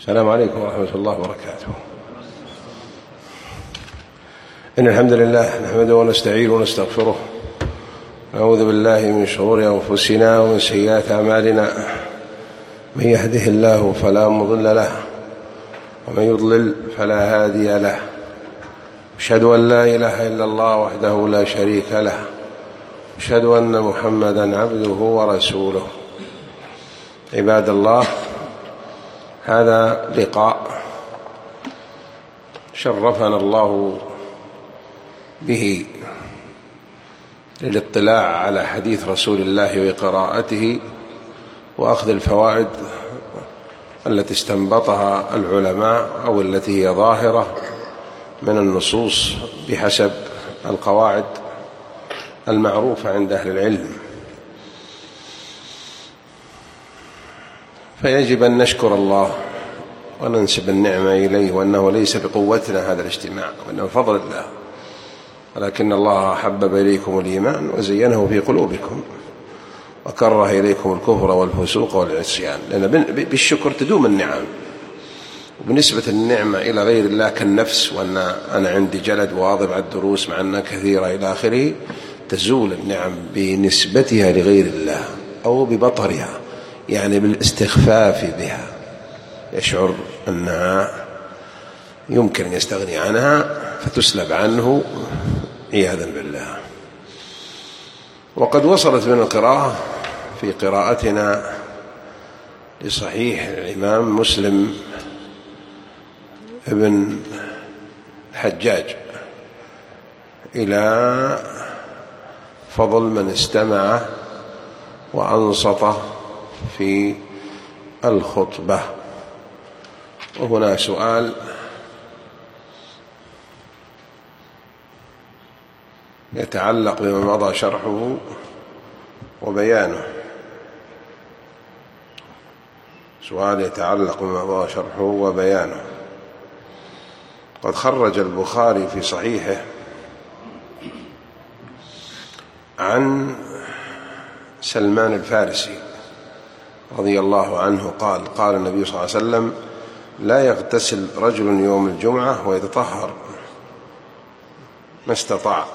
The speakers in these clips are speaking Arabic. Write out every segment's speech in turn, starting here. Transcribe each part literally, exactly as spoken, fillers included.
السلام عليكم ورحمة الله وبركاته. إن الحمد لله نحمده ونستعينه ونستغفره، نعوذ بالله من شرور أنفسنا ومن سيئات أعمالنا، من يهده الله فلا مضل له ومن يضلل فلا هادي له، أشهد أن لا إله إلا الله وحده لا شريك له، أشهد أن محمدا عبده ورسوله. عباد الله، هذا لقاء شرفنا الله به للاطلاع على حديث رسول الله وقراءته وأخذ الفوائد التي استنبطها العلماء أو التي هي ظاهرة من النصوص بحسب القواعد المعروفة عند أهل العلم. فيجب أن نشكر الله وننسب النعمة إليه، وأنه ليس بقوتنا هذا الاجتماع، وأنه فضل الله، ولكن الله حبب إليكم الإيمان وزينه في قلوبكم وكره إليكم الكفر والفسوق والعصيان، لأن بالشكر تدوم النعم. وبنسبة النعمة إلى غير الله كالنفس، وأن أنا عندي جلد واظب على الدروس مع أنها كثيرة إلى آخره، تزول النعم بنسبتها لغير الله أو ببطرها، يعني بالاستخفاف بها، يشعر أنها يمكن أن يستغني عنها فتسلب عنه عياذا بالله. وقد وصلت من القراءة في قراءتنا لصحيح الإمام مسلم ابن الحجاج إلى فضل من استمع وأنصت في الخطبة. وهنا سؤال يتعلق بما مضى شرحه وبيانه، سؤال يتعلق بما مضى شرحه وبيانه. قد خرج البخاري في صحيحه عن سلمان الفارسي رضي الله عنه قال: قال النبي صلى الله عليه وسلم: لا يغتسل رجل يوم الجمعة ويتطهر ما استطاع،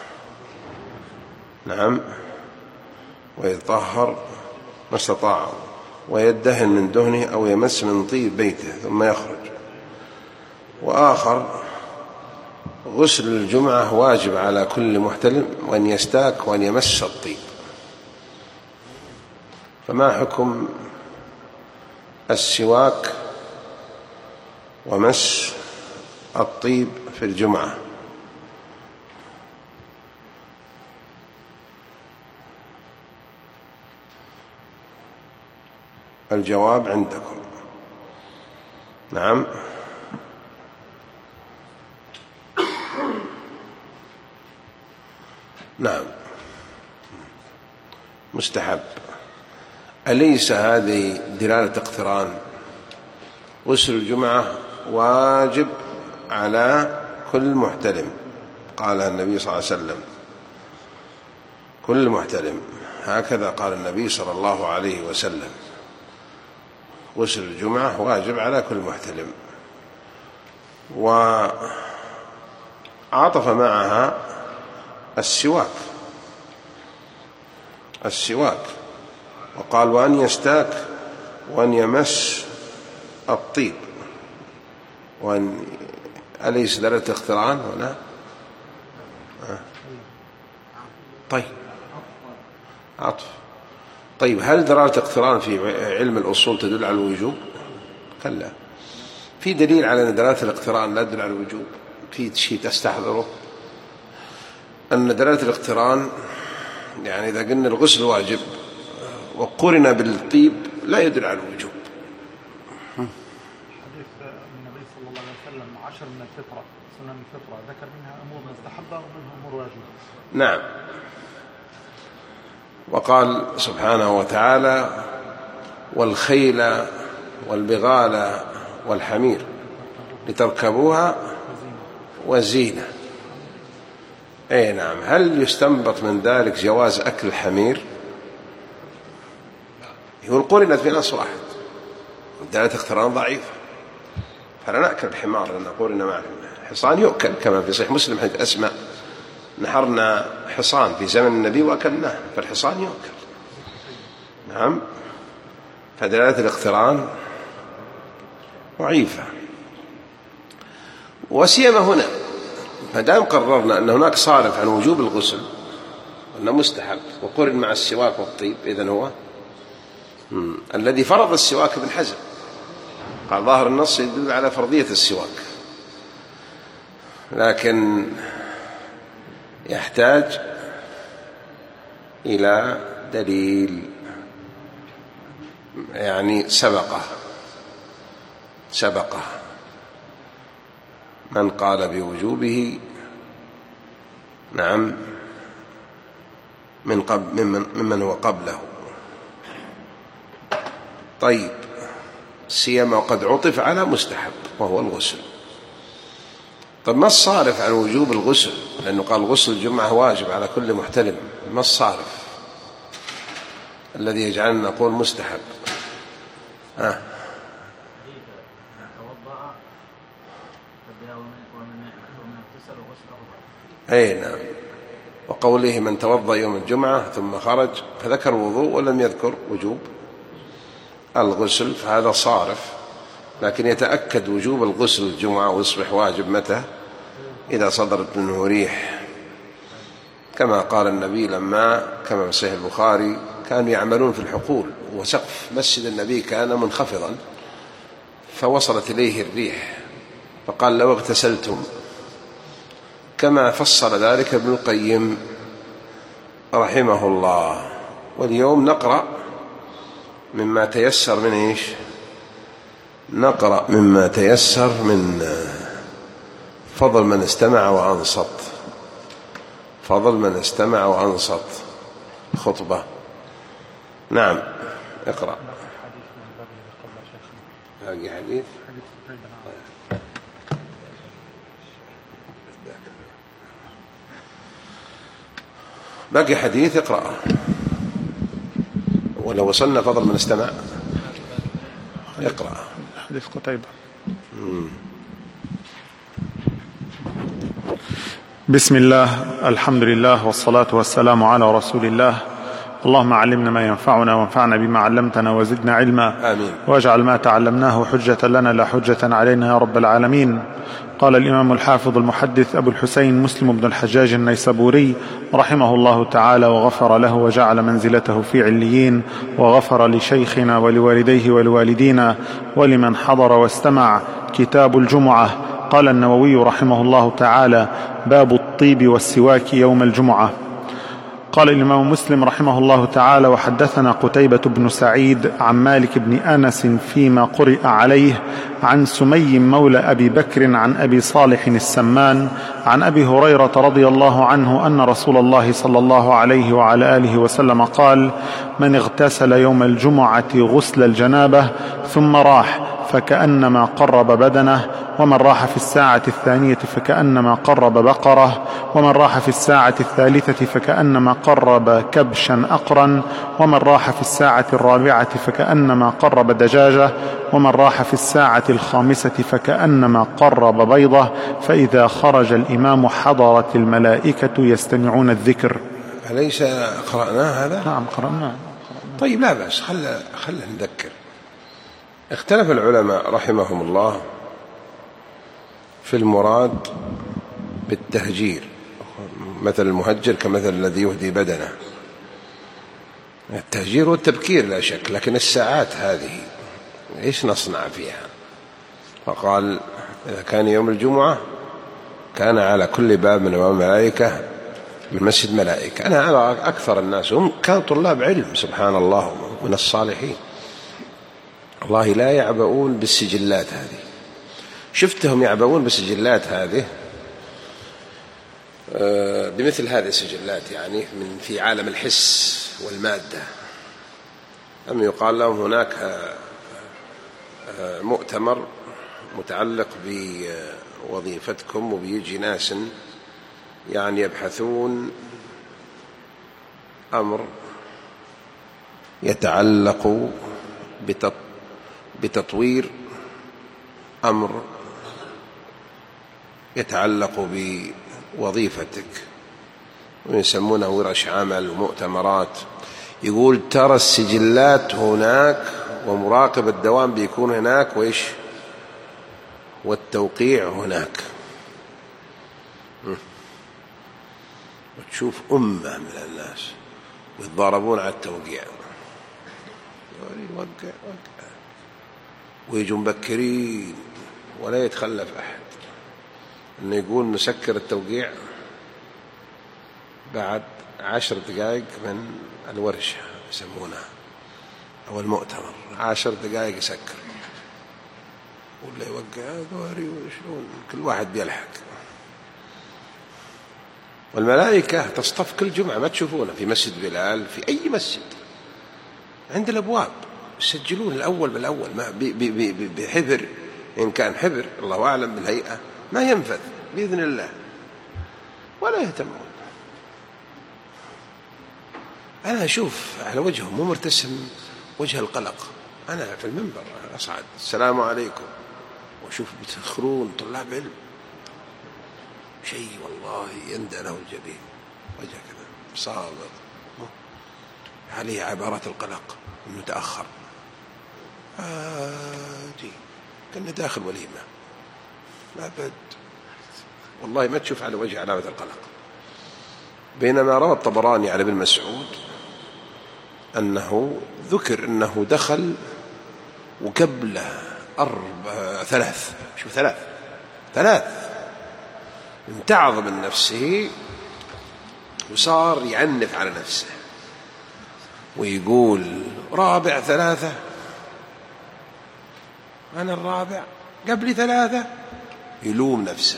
نعم، ويتطهر ما استطاع، ويدهن من دهنه أو يمس من طيب بيته ثم يخرج. وآخر: غسل الجمعة واجب على كل محتلم، وأن يستاك وأن يمس الطيب. فما حكم السواك ومس الطيب في الجمعة؟ الجواب عندكم. نعم. نعم، مستحب. أليس هذه دلالة اقتران؟ غسل الجمعة واجب على كل محتلم، قال النبي صلى الله عليه وسلم: كل محتلم، هكذا قال النبي صلى الله عليه وسلم، غسل الجمعة واجب على كل محتلم. وعطف معها السواك السواك وقال: وأن يستاك وأن يمس الطيب. وأن أليس دلالة اقتران ولا؟ طيب، عطف. طيب، هل دلالة اقتران في علم الأصول تدل على الوجوب؟ كلا، في دليل على أن دلالة الاقتران لا تدل على الوجوب. في شيء تستحضره أن دلالة الاقتران، يعني إذا قلنا الغسل واجب وقرن بالطيب لا يدل على الوجوب. حديث النبي صلى الله عليه وسلم: عشر من الفطرة، سنن الفطرة، ذكر منها أمور مستحبة ومنها أمور واجبة. نعم. وقال سبحانه وتعالى: والخيل والبغال والحمير لتركبوها وزينة. أي نعم. هل يستنبط من ذلك جواز أكل الحمير؟ يقول قرنت في نص واحد، دلالة اقتران ضعيفة. فلا نأكل الحمار لأن نقول إن معنا حصان يؤكل، كما في صحيح مسلم حديث أسماء نحرنا حصان في زمن النبي وأكلناه، فالحصان يؤكل. نعم، فدلالة الاقتران ضعيفة، وسيما هنا فدام قررنا أن هناك صارف عن وجوب الغسل وأنه مستحب وقرن مع السواك والطيب، إذن هو مم. الذي فرض السواك ابن حزم قال ظاهر النص يدل على فرضية السواك، لكن يحتاج إلى دليل يعني سبقه سبقه من قال بوجوبه نعم من قبل ممن, ممن هو قبله. طيب، سيما وقد عطف على مستحب وهو الغسل. طب ما الصارف عن وجوب الغسل؟ لأنه قال غسل الجمعة واجب على كل محتلم، ما الصارف الذي يجعلنا نقول مستحب؟ ها أي نعم، وقوله من توضأ يوم الجمعة ثم خرج فذكر الوضوء ولم يذكر وجوب الغسل، فهذا صارف، لكن يتأكد وجوب الغسل الجمعة ويصبح واجب متى؟ إذا صدرت منه ريح، كما قال النبي لما كما في صحيح البخاري كانوا يعملون في الحقول وسقف مسجد النبي كان منخفضا فوصلت إليه الريح فقال لو اغتسلتم، كما فصل ذلك ابن القيم رحمه الله. واليوم نقرأ مما تيسر من إيش؟ نقرأ مما تيسر من فضل من استمع وأنصت، فضل من استمع وأنصت خطبة. نعم، اقرأ. باقي حديث باقي حديث اقرأ، ولو وصلنا فضل من استمع اقرأ. حديث قتيبة. بسم الله، الحمد لله، والصلاة والسلام على رسول الله. اللهم علمنا ما ينفعنا وانفعنا بما علمتنا وزدنا علما، آمين. واجعل ما تعلمناه حجة لنا لا حجة علينا يا رب العالمين. قال الإمام الحافظ المحدث أبو الحسين مسلم بن الحجاج النيسابوري رحمه الله تعالى وغفر له وجعل منزلته في عليين، وغفر لشيخنا ولوالديه ولوالدينا ولمن حضر واستمع. كتاب الجمعة. قال النووي رحمه الله تعالى: باب الطيب والسواك يوم الجمعة. قال الإمام مسلم رحمه الله تعالى: وحدثنا قتيبة بن سعيد عن مالك بن أنس فيما قرئ عليه عن سمي مولى أبي بكر عن أبي صالح السمان عن أبي هريرة رضي الله عنه أن رسول الله صلى الله عليه وعلى آله وسلم قال: من اغتسل يوم الجمعة غسل الجنابة ثم راح فكأنما قرب بدنه، ومن راح في الساعة الثانية فكأنما قرب بقرة، ومن راح في الساعة الثالثة فكأنما قرب كبشا أقرا، ومن راح في الساعة الرابعة فكأنما قرب دجاجة، ومن راح في الساعة الخامسة فكأنما قرب بيضة، فإذا خرج الإمام حضرت الملائكة يستمعون الذكر. أليس قرأناه هذا؟ نعم قرأناه. طيب لا بأس، خل خل نذكر. اختلف العلماء رحمهم الله في المراد بالتهجير، مثل المهجر كمثل الذي يهدي بدنه. التهجير والتبكير لا شك، لكن الساعات هذه إيش نصنع فيها؟ فقال إذا كان يوم الجمعة كان على كل باب من أبواب الملائكة من مسجد ملائكة. أنا على أكثر الناس هم كانوا طلاب علم سبحان الله من الصالحين، الله لا يعبؤون بالسجلات هذه. شفتهم يعبؤون بالسجلات هذه بمثل هذه السجلات، يعني من في عالم الحس والمادة. أم يقال لهم هناك مؤتمر متعلق بوظيفتكم وبيجي ناس يعني يبحثون أمر يتعلق بتطوير أمر يتعلق بوظيفتك ويسمونه ورش عمل ومؤتمرات، يقول ترى السجلات هناك ومراقب الدوام بيكون هناك وإيش والتوقيع هناك، وتشوف أمة من الناس ويتضاربون على التوقيع، يوقع وقع ويجوا مبكرين ولا يتخلف أحد، إنه يقول نسكر التوقيع بعد عشر دقائق من الورشة يسمونها أو المؤتمر، عشر دقائق يسكر ولا يوقع دوري وشلون كل واحد بيلحق. والملائكة تصطف كل جمعة، ما تشوفونها في مسجد بلال في أي مسجد عند الأبواب يسجلون الأول بالأول ما بحذر، إن كان حذر الله أعلم بالهيئة ما ينفذ بإذن الله ولا يهتمون. أنا أشوف على وجههم مو مرتسم وجه القلق، أنا في المنبر أصعد السلام عليكم وأشوف بتدخلون طلاب علم، شيء والله يندى له الجبين، وجه كذا صابر عليه عبارات القلق إنه تأخر عادي كأنه داخل وليمة، أبد والله ما تشوف على وجه علامة القلق. بينما روى الطبراني على ابن مسعود أنه ذكر أنه دخل وقبله أربع ثلاث شو ثلاث ثلاث امتعظ من نفسه وصار يعنف على نفسه ويقول رابع ثلاثة، أنا الرابع قبل ثلاثة، يلوم نفسه.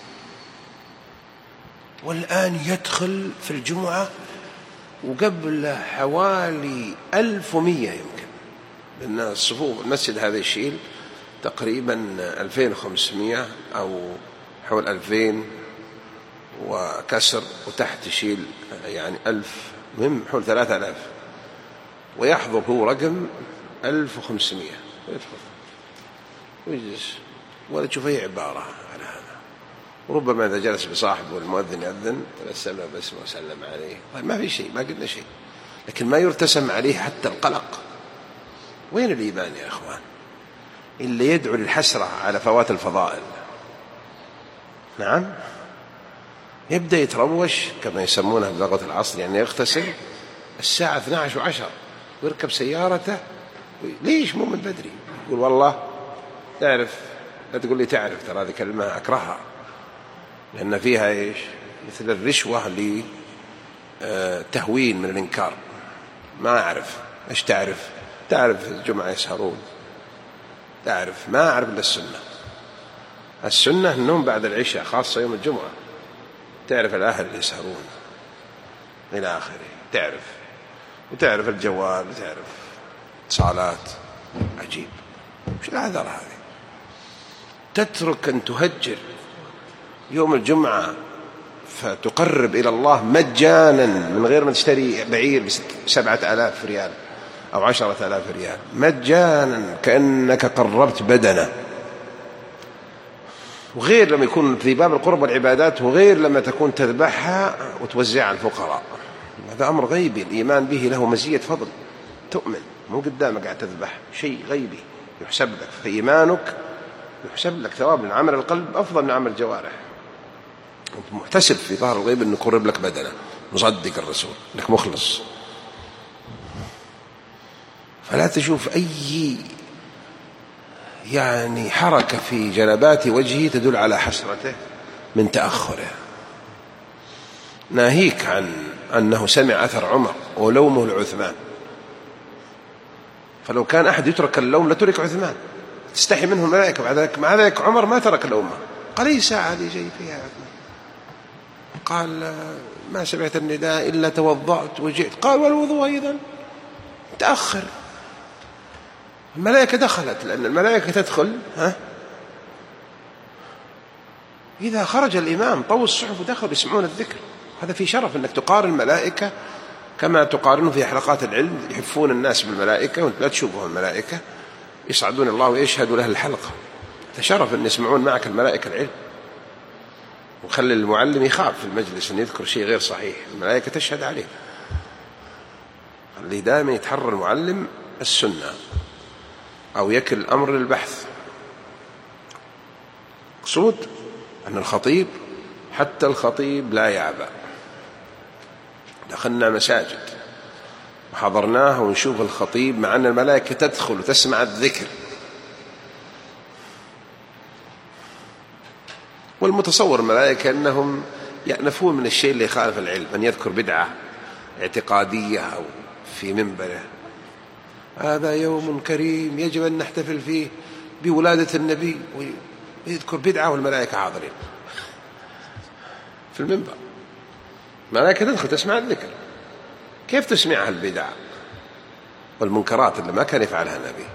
والآن يدخل في الجمعة وقبل حوالي ألف ومية يمكن، لأن الصفوف المسجد هذا يشيل تقريبا ألفين وخمسمائة أو حول ألفين وكسر، وتحت يشيل يعني ألف، مهم حول ثلاثة آلاف، ويحضر هو رقم ألف وخمسمائة ويدخل ويجلس ولا تشوف أي عبارة على هذا. وربما إذا جلس بصاحبه والمؤذن يأذن تبسم له باسمه وسلم عليه، طيب ما في شيء، ما قلنا شيء، لكن ما يرتسم عليه حتى القلق. وين الإيمان يا أخوان اللي يدعو للحسرة على فوات الفضائل؟ نعم، يبدأ يتروش كما يسمونها بلغة العصر، يعني يغتسل الساعة اثنتي عشرة وعشرة ويركب سيارته. ليش مو من بدري؟ يقول والله تعرف، لا تقول لي تعرف، ترى هذه كلمة أكرهها لأن فيها إيش مثل الرشوة لتهوين من الإنكار. ما أعرف إيش تعرف؟ تعرف الجمعة يسهرون، تعرف ما أعرف إلا السنة. السنة النوم بعد العشاء خاصة يوم الجمعة، تعرف الأهل اللي يسهرون إلى آخره، تعرف وتعرف الجوال وتعرف اتصالات. عجيب، مش العذر هذه؟ تترك أن تهجر يوم الجمعة فتقرب إلى الله مجانا من غير ما تشتري بعير بسبعة آلاف ريال أو عشرة آلاف ريال، مجانا كأنك قربت بدنه. وغير لما يكون في باب القرب والعبادات، وغير لما تكون تذبحها وتوزعها على الفقراء، هذا أمر غيبي الإيمان به له مزية فضل. تؤمن مو قدامك قاعد تذبح شيء غيبي يحسب لك، فإيمانك يحسب لك ثواب من عمل القلب أفضل من عمل الجوارح. أنت محتسب في ظهر الغيب أنه يقرب لك بدنه، مصدق الرسول أنك مخلص. فلا تشوف أي يعني حركة في جنبات وجهه تدل على حسرته من تأخره. ناهيك عن أنه سمع أثر عمر ولومه لعثمان، فلو كان أحد يترك اللوم لترك عثمان، تستحي منه الملائكة. بعد ذلك مع ذلك عمر ما ترك لومه، قال لي ساعة لي جاي فيها عثمان، قال ما سمعت النداء إلا توضأت وجئت، قال والوضوء أيضا تأخر. الملائكة دخلت، لأن الملائكة تدخل ها إذا خرج الإمام طوى الصحف ودخل يسمعون الذكر. هذا في شرف أنك تقارن الملائكة كما تقارنه في حلقات العلم، يحفون الناس بالملائكة وانت لا تشوفهم. الملائكة يصعدون الله ويشهد له الحلقة، تشرف أن يسمعون معك الملائكة العلم، وخلي المعلم يخاف في المجلس أن يذكر شيء غير صحيح، الملائكة تشهد عليه. اللي دائما يتحرى المعلم السنة أو يكل الأمر للبحث. مقصود أن الخطيب، حتى الخطيب لا يعبأ. دخلنا مساجد وحضرناها ونشوف الخطيب مع أن الملائكة تدخل وتسمع الذكر، والمتصور الملائكة أنهم يأنفون من الشيء اللي يخالف العلم، أن يذكر بدعة اعتقادية أو في منبره هذا يوم كريم يجب أن نحتفل فيه بولادة النبي، ويذكر بدعة والملائكة حاضرين في المنبر. الملائكة تدخل تسمع الذكر، كيف تسمعها البدع والمنكرات اللي ما كان يفعلها النبي؟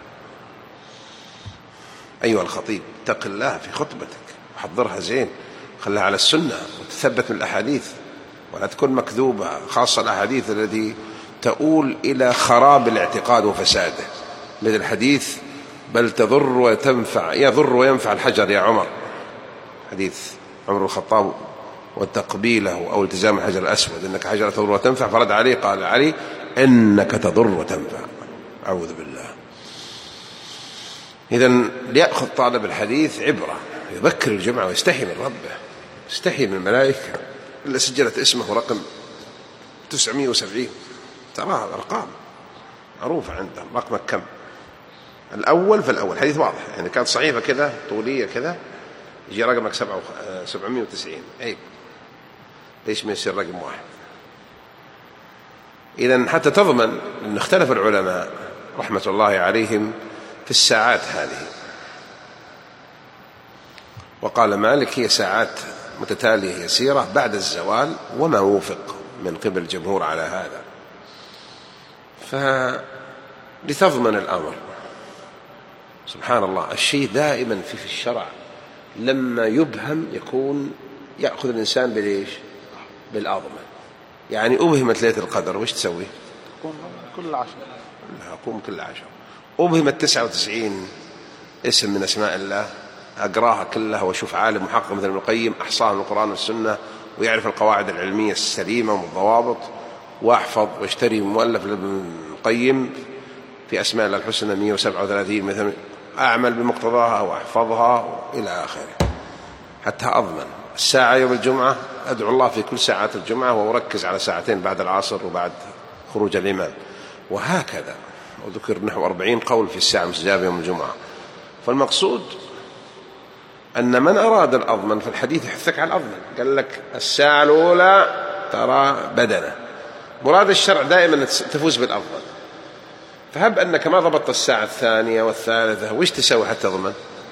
أيها الخطيب اتق الله في خطبتك وحضرها زين، خلها على السنة وتثبت من الأحاديث ولا تكون مكذوبة، خاصة الأحاديث التي تؤول إلى خراب الاعتقاد وفساده، مثل الحديث بل تضر وتنفع، يضر وينفع الحجر يا عمر، حديث عمر الخطاب وتقبيله أو التزام الحجر الأسود، إنك حجر تضر وتنفع، فرد عليه قال علي إنك تضر وتنفع، أعوذ بالله. إذن ليأخذ طالب الحديث عبرة، يذكر الجمعة ويستحي من ربه، يستحي من الملائكة اللي سجلت اسمه رقم تسعمائة وسبعين، تراها الأرقام معروفة عندهم، رقمك كم الأول فالأول، حديث واضح يعني، كانت صحيفة كذا طولية كذا يجي رقمك سبعمائة وتسعين، أي ليش ما يصير رقم واحد؟ إذن حتى تضمن أن اختلف العلماء رحمة الله عليهم في الساعات هذه، وقال مالك هي ساعات متتالية يسيرة بعد الزوال وما وفق من قبل الجمهور على هذا. فلتضمن الأمر، سبحان الله الشيء دائما في, في الشرع لما يبهم يكون يأخذ الإنسان بالإيش؟ بالأضمن. يعني أبهمت ليلة القدر وش تسوي؟ كل عشر لا أقوم كل عشر. أبهمت تسعة وتسعين اسم من أسماء الله، أقراها كلها وأشوف عالم محقق مثل ابن القيم أحصاها من القرآن والسنة ويعرف القواعد العلمية السليمة والضوابط، وأحفظ واشتري مؤلف لابن القيم في أسماء الله الحسنى مئة وسبعة وثلاثين مثلا، أعمل بمقتضاها وأحفظها إلى آخره حتى أضمن. الساعة يوم الجمعة أدعو الله في كل ساعات الجمعة وأركز على ساعتين بعد العصر وبعد خروج الإمام، وهكذا. وذكر نحو أربعين قول في الساعة المستجابة يوم الجمعة. فالمقصود أن من أراد الأضمن في الحديث يحثك على الأضمن، قال لك الساعة الأولى ترى بدنة، مراد الشرع دائما تفوز بالأفضل. فهب أنك ما ضبطت الساعة الثانية والثالثة، وش تسوي حتى تضمن؟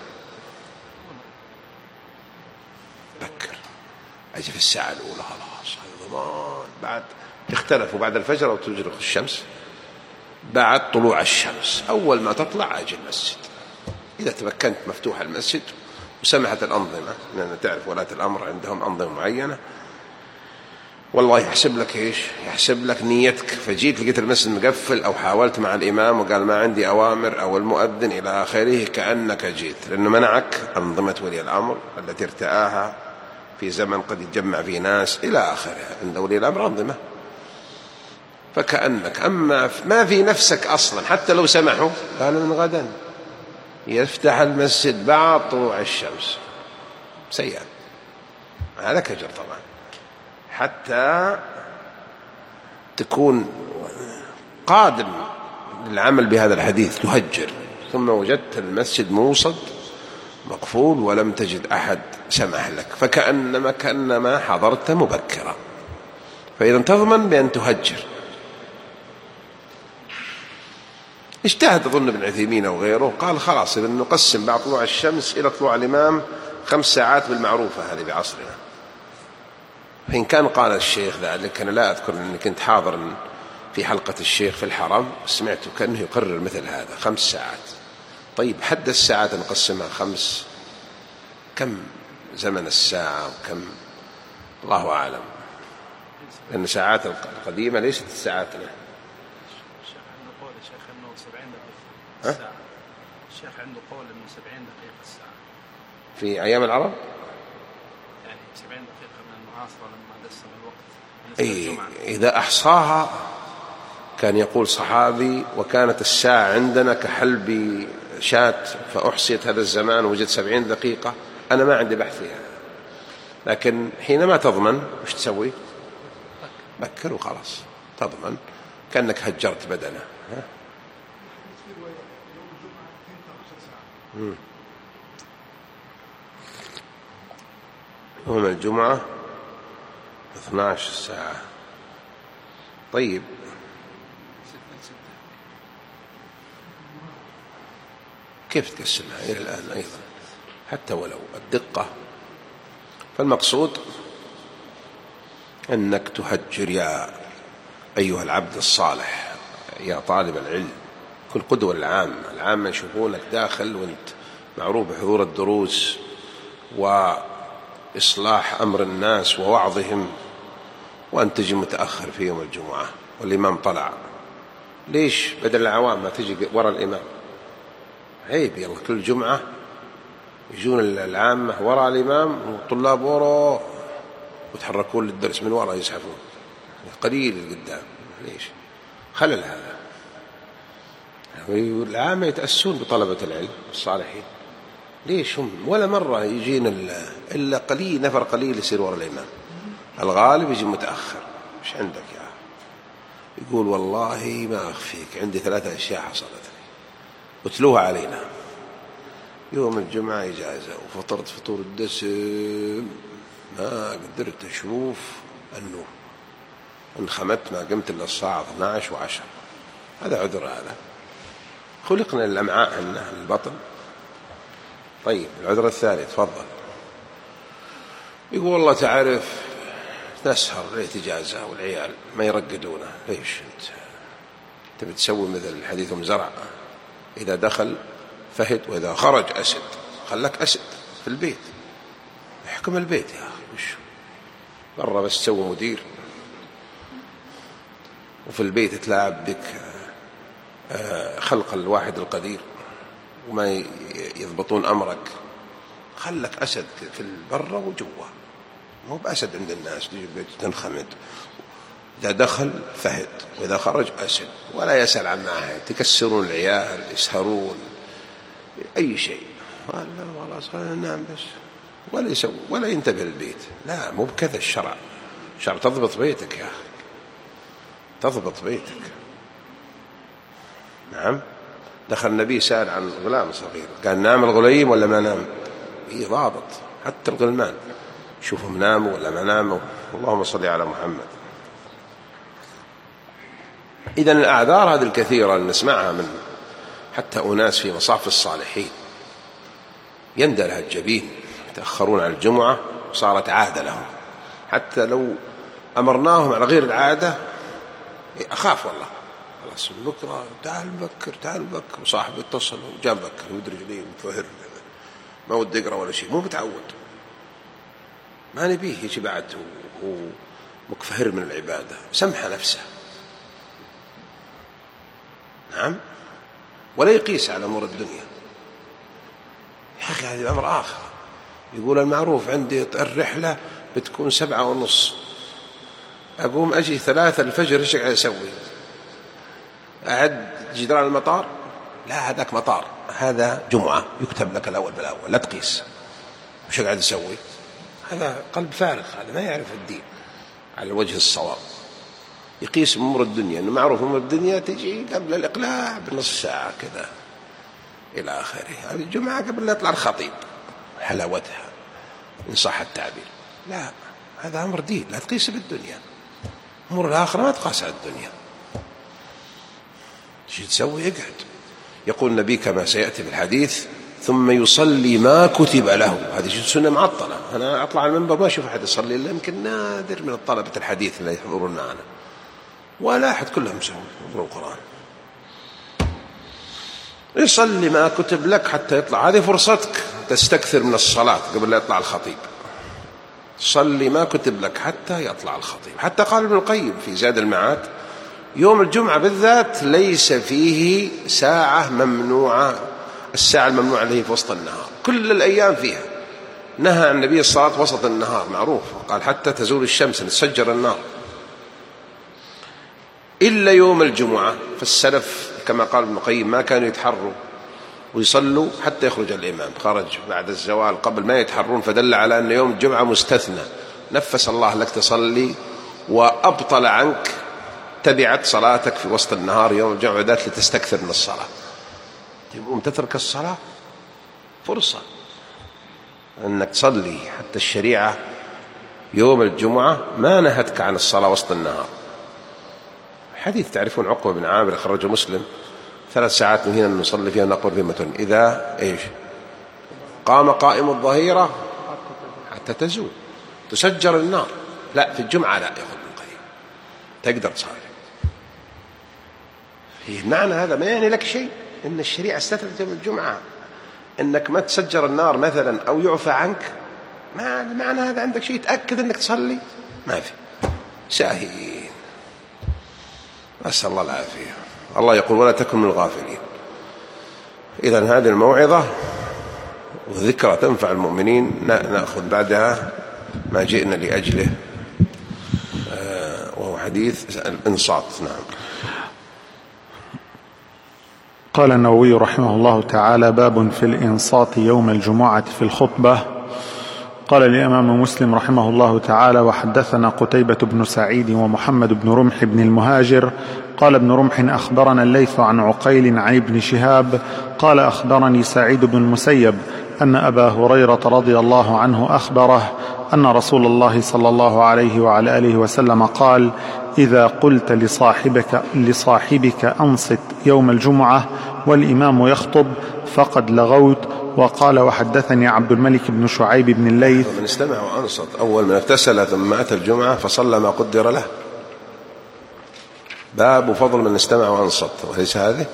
بكر أجي في الساعة الأولى خلاص هذا ضمان، بعد اختلفوا بعد الفجر أو تجرق الشمس، بعد طلوع الشمس أول ما تطلع أجي المسجد، إذا تمكنت مفتوح المسجد وسمحت الأنظمة، لأن تعرف ولاة الأمر عندهم أنظمة معينة، والله يحسب لك إيش؟ يحسب لك نيتك. فجيت لقيت المسجد مقفل أو حاولت مع الإمام وقال ما عندي أوامر أو المؤذن إلى آخره، كأنك جيت، لأنه منعك أنظمة ولي الأمر التي ارتآها في زمن قد يتجمع فيه ناس إلى آخره، عند ولي الأمر أنظمة، فكأنك. أما ما في نفسك أصلا حتى لو سمحوا قالوا من غدا يفتح المسجد بعد طلوع الشمس، سيئا هذا كجر طبعا، حتى تكون قادم للعمل بهذا الحديث تهجر، ثم وجدت المسجد موصد مقفول ولم تجد أحد سمح لك، فكأنما كأنما حضرت مبكرا. فإذا تضمن بأن تهجر. اجتهد ظن ابن عثيمين أو غيره، قال خلاص إذا نقسم بعد طلوع الشمس إلى طلوع الإمام خمس ساعات بالمعروفة هذه بعصرنا. فإن كان قال الشيخ ذلك، أنا لا أذكر أني كنت حاضر في حلقة الشيخ في الحرم سمعته كأنه يقرر مثل هذا خمس ساعات. طيب حد الساعات نقسمها خمس، كم زمن الساعة وكم؟ الله أعلم، لأن الساعات القديمة ليست ساعاتنا. الشيخ عنده قول الشيخ أنه سبعين دقيقة الساعة. الشيخ عنده قول أنه سبعين دقيقة الساعة. في أيام العرب يعني سبعين دقيقة من المعاصرة لما دسم الوقت. أي إذا أحصاها كان يقول صحابي وكانت الساعة عندنا كحلب شاة فأحصيت هذا الزمان ووجدت سبعين دقيقة. أنا ما عندي بحث فيها، لكن حينما تضمن وش تسوي؟ بكر وخلاص تضمن كأنك هجرت بدنه. يوم الجمعة اثنتي عشرة ساعة. طيب كيف تقسمها إلى الآن أيضا حتى ولو الدقة؟ فالمقصود أنك تهجر يا أيها العبد الصالح يا طالب العلم. كل قدوة العامة العامة يشوفونك داخل وانت معروف بحضور الدروس وإصلاح أمر الناس ووعظهم، وأنت تجي متأخر في يوم الجمعة والإمام طلع. ليش بدل العوام ما تجي وراء الإمام؟ عيب يلا كل جمعة يجون العامة وراء الإمام والطلاب وراء وتحركون للدرس من وراء يزحفون قليل القدام. ليش؟ خلل هذا. العامة يتأسون بطلبة العلم الصالحين. ليش هم ولا مرة يجينا إلا قليل نفر قليل يصير وراء الإمام، الغالب يجي متأخر. مش عندك يا يقول والله ما أخفيك عندي ثلاثة أشياء حصلت لي وتلوها علينا. يوم الجمعة إجازة وفطرت فطور الدسم ما قدرت أشوف النور، انخمت ما قمت إلا الساعة اثنتي عشرة وعشرة. هذا عذر. هذا خلقنا الأمعاء عندنا البطن. طيب العذر الثاني تفضل. يقول والله تعرف نسهر ليت إجازة والعيال ما يرقدونه. ليش أنت تبي تسوي مثل حديث أم زرع إذا دخل فهد وإذا خرج أسد؟ خلك أسد في البيت، احكم البيت يا أخي. وش برا بس تسوي مدير وفي البيت تلاعب بك خلق الواحد القدير وما يضبطون أمرك. خلك أسد في البرة وجوا، مو بأسد عند الناس تنخمد. إذا دخل فهد وإذا خرج أسد، ولا يسأل عن معه. تكسرون العيال يسهرون أي شيء قال لا خلاص نام بس ولا يسوي ولا ينتبه للبيت. لا مو بكذا الشرع. الشرع تضبط بيتك يا أخي، تضبط بيتك. نعم دخل النبي سأل عن غلام صغير قال نام الغليم ولا ما نام؟ إيه ضابط حتى الغلمان شوفهم ناموا ولا ما ناموا. اللهم صل على محمد. إذن الأعذار هذه الكثيرة اللي نسمعها من حتى أناس في مصاف الصالحين يندى لها الجبين، يتأخرون على الجمعة وصارت عادة لهم. حتى لو أمرناهم على غير العادة أخاف والله خلاص بكرة تعال بكر تعال بكر، وصاحب يتصل وجاء بكر ويدري ليه متفهر ما ودي يقرأ ولا شيء، مو متعود. ما نبيه يجي بعد هو مكفهر من العبادة، سمح نفسه. نعم ولا يقيس على أمور الدنيا. يا أخي هذا أمر آخر. يقول المعروف عندي الرحلة بتكون سبعة ونص، أقوم أجي ثلاثة الفجر إيش قاعد أسوي؟ أعد جدران المطار؟ لا هذاك مطار، هذا جمعة يكتب لك الأول بالأول، لا تقيس. وش قاعد أسوي؟ هذا قلب فارغ، هذا ما يعرف الدين على وجه الصواب. يقيس أمور الدنيا، إنه معروف أمور الدنيا تجي قبل الإقلاع بنص ساعة كذا إلى آخره. هذه الجمعة قبل لا يطلع الخطيب حلاوتها إن صح التعبير. لا هذا أمر دين، لا تقيس بالدنيا. أمور الآخرة ما تقاس على الدنيا. شو تسوي؟ اقعد. يقول النبي كما سيأتي في الحديث ثم يصلي ما كتب له. هذه سنة معطلة. أنا أطلع على المنبر ما أشوف أحد يصلي إلا يمكن نادر من الطلبة الحديث اللي يحضرون معنا، ولا أحد كلهم يسوون القرآن. يصلي ما كتب لك حتى يطلع. هذه فرصتك تستكثر من الصلاة قبل لا يطلع الخطيب. صلي ما كتب لك حتى يطلع الخطيب. حتى قال ابن القيم في زاد المعاد يوم الجمعة بالذات ليس فيه ساعة ممنوعة، الساعة الممنوعة اللي هي في وسط النهار، كل الأيام فيها نهى عن النبي الصلاة وسط النهار، معروف، قال حتى تزول الشمس نتسجر النار، إلا يوم الجمعة. فالسلف كما قال ابن القيم ما كانوا يتحروا ويصلوا حتى يخرج الإمام، خرج بعد الزوال قبل ما يتحرون، فدل على أن يوم الجمعة مستثنى، نفس الله لك تصلي وأبطل عنك تبعت صلاتك في وسط النهار يوم الجمعة ذات لتستكثر من الصلاة. تقوم تترك الصلاة، فرصة أنك تصلي، حتى الشريعة يوم الجمعة ما نهتك عن الصلاة وسط النهار. حديث تعرفون عقبة بن عامر خرج مسلم، ثلاث ساعات من هنا نصلي فيها نقول ذمة إذا إيش قام قائم الظهيرة حتى تزول تسجر النار. لا في الجمعة لا، يقول ابن القيم تقدر تصلي. في معنى هذا ما يعني لك شيء إن الشريعة استثنت يوم الجمعة إنك ما تسجر النار مثلا أو يعفى عنك، ما معنى هذا عندك شيء تأكد إنك تصلي؟ ما في، ساهين. أسأل الله العافية. الله يقول ولا تكن من الغافلين. إذن هذه الموعظة وذكرى تنفع المؤمنين نأخذ بعدها ما جئنا لأجله، وهو حديث الإنصات. نعم. قال النووي رحمه الله تعالى: باب في الإنصات يوم الجمعة في الخطبة. قال الإمام مسلم رحمه الله تعالى: وحدثنا قتيبة بن سعيد ومحمد بن رمح بن المهاجر قال ابن رمح أخبرنا الليث عن عقيل عن ابن شهاب قال أخبرني سعيد بن المسيب أن أبا هريرة رضي الله عنه أخبره أن رسول الله صلى الله عليه وعلى آله وسلم قال: إذا قلت لصاحبك, لصاحبك أنصت يوم الجمعة والإمام يخطب فقد لغوت. وقال: وحدثني عبد الملك بن شعيب بن الليث: من استمع وأنصت أول من اغتسل ثم أتى الجمعة فصلى ما قدر له. باب فضل من استمع وأنصت، وليس هذه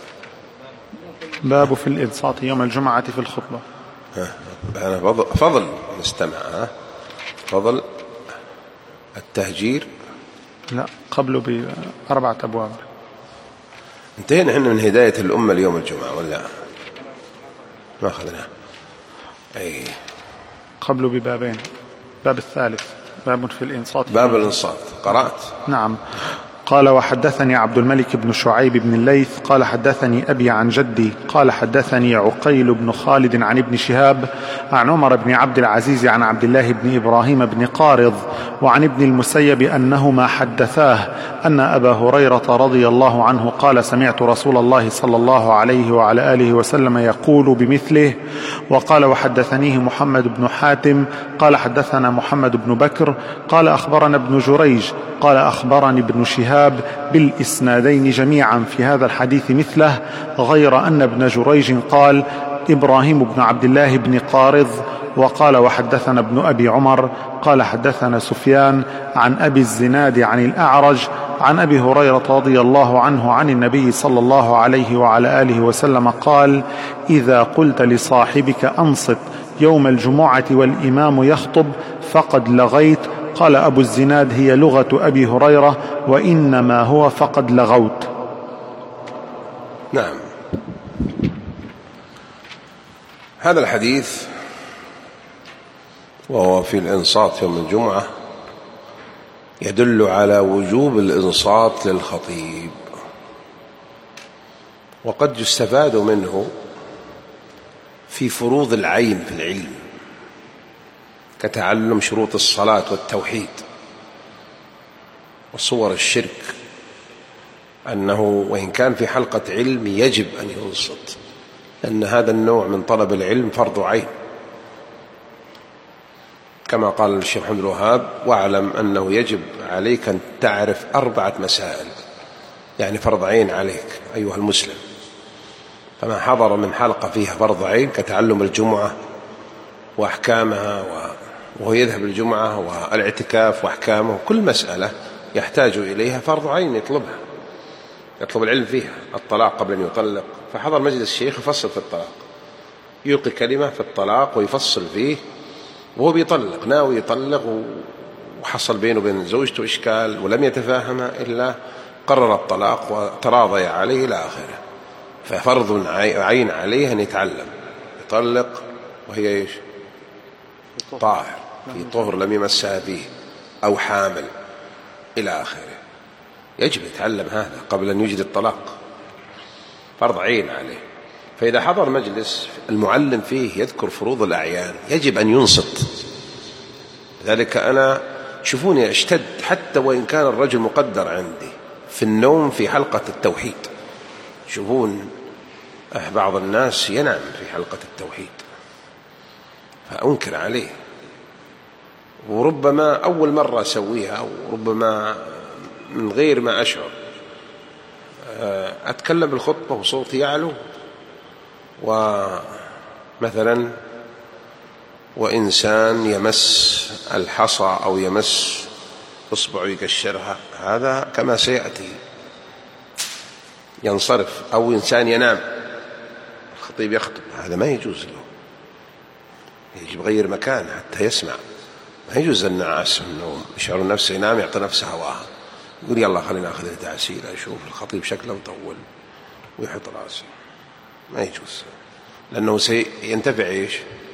باب في الإنصات يوم الجمعة في الخطبة. فضل, فضل من استمع، فضل التهجير لا قبله بأربعة أبواب. انتهينا احنا من هداية الأمة اليوم الجمعة ولا ما أخذناه؟ أي قبله ببابين، باب الثالث باب في الإنصات. باب الإنصات قرأت؟ نعم. قال: وحدثني عبد الملك بن شعيب بن الليث قال حدثني أبي عن جدي قال حدثني عقيل بن خالد عن ابن شهاب عن عمر بن عبد العزيز عن عبد الله بن إبراهيم بن قارض وعن ابن المسيب أنهما حدثاه أن أبا هريرة رضي الله عنه قال: سمعت رسول الله صلى الله عليه وعلى آله وسلم يقول بمثله. وقال: وحدثنيه محمد بن حاتم قال حدثنا محمد بن بكر قال أخبرنا ابن جريج قال أخبرني ابن شهاب بالإسنادين جميعا في هذا الحديث مثله، غير أن ابن جريج قال إبراهيم بن عبد الله بن قارض. وقال: وحدثنا ابن أبي عمر قال حدثنا سفيان عن أبي الزناد عن الأعرج عن أبي هريرة رضي الله عنه عن النبي صلى الله عليه وعلى آله وسلم قال: إذا قلت لصاحبك أنصت يوم الجمعة والإمام يخطب فقد لغيت. قال أبو الزناد: هي لغة أبي هريرة وإنما هو فقد لغوت. نعم. هذا الحديث وهو في الإنصات يوم الجمعة يدل على وجوب الإنصات للخطيب، وقد يستفاد منه في فروض العين في العلم كتعلم شروط الصلاة والتوحيد وصور الشرك، أنه وإن كان في حلقة علم يجب أن ينصت، أن هذا النوع من طلب العلم فرض عين، كما قال الشيخ محمد الوهاب: واعلم أنه يجب عليك أن تعرف أربعة مسائل، يعني فرض عين عليك أيها المسلم. فما حضر من حلقة فيها فرض عين كتعلم الجمعة وأحكامها، وهو يذهب الجمعة والاعتكاف وأحكامه، كل مسألة يحتاج إليها فرض عين يطلبها، يطلب العلم فيها. الطلاق قبل أن يطلق، فحضر مجلس الشيخ يفصل في الطلاق، يلقي كلمة في الطلاق ويفصل فيه وهو بيطلق، ناوي يطلق وحصل بينه وبين زوجته إشكال ولم يتفاهمها إلا قرر الطلاق وتراضي عليه إلى آخره. ففرض عين عليه أن يتعلم، يطلق وهي إيش طاهر في طهر لم يمسها فيه أو حامل إلى آخره، يجب يتعلم هذا قبل أن يجري الطلاق، فرض عين عليه. فإذا حضر مجلس المعلم فيه يذكر فروض الأعيان يجب أن ينصت. لذلك أنا شوفوني أشتد حتى وإن كان الرجل مقدر عندي في النوم في حلقة التوحيد. شوفون بعض الناس ينام في حلقة التوحيد فأنكر عليه، وربما أول مرة أسويها وربما من غير ما أشعر أتكلم بالخطبة وصوتي يعلو، ومثلا وإنسان يمس الحصى أو يمس إصبعه يكشرها، هذا كما سيأتي ينصرف، أو إنسان ينام الخطيب يخطب، هذا ما يجوز له، يجب غير مكانه حتى يسمع. ما يجوز النعاس النوم يشعر نفسه ينام يعطي نفسه هواها، يقول يلا خلينا ناخذ التعسيل أشوف الخطيب شكله مطول ويحط راسه، ما يجوز، لأنه سينتفع إيش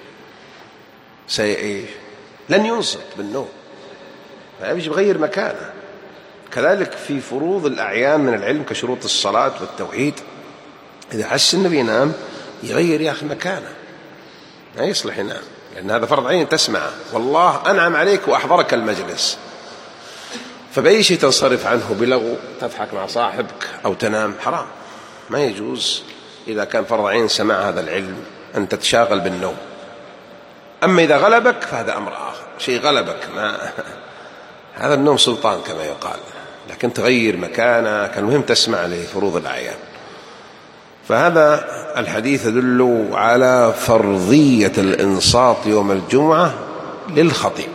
سيعيش لن ينصت بالنوم، فيجب غير مكانه. كذلك في فروض الأعيان من العلم كشروط الصلاة والتوحيد، إذا حس النبي ينام يغير يا أخي مكانه، ما يصلح ينام، لأن هذا فرض عين تسمعه، والله أنعم عليك وأحضرك المجلس، فبأي شيء تنصرف عنه بلغو تضحك مع صاحبك أو تنام، حرام، ما يجوز. إذا كان فرض عين سماع هذا العلم أن تتشاغل بالنوم. أما إذا غلبك فهذا أمر آخر، شيء غلبك ما هذا النوم سلطان كما يقال، لكن تغير مكانك، المهم تسمع لفروض الأعيان. فهذا الحديث يدل على فرضية الإنصات يوم الجمعة للخطيب،